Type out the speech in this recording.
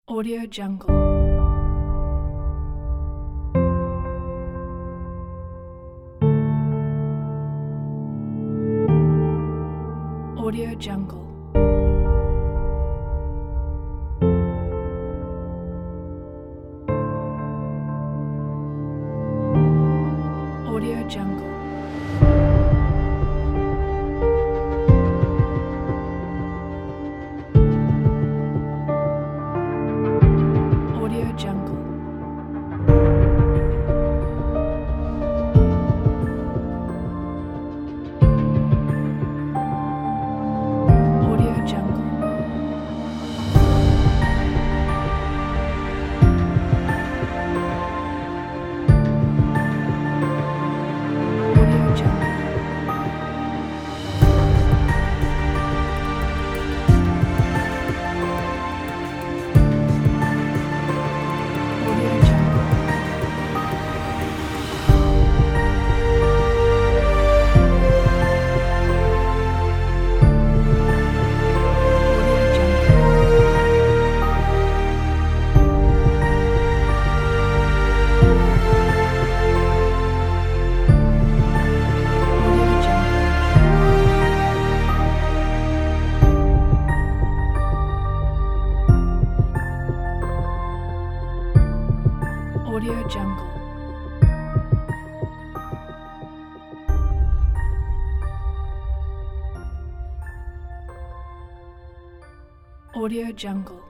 Audio Jungle. Audio Jungle. Audio Jungle. Audio Jungle. Audio Jungle. Audio Jungle. Audio Jungle. Audio Jungle. Audio Jungle.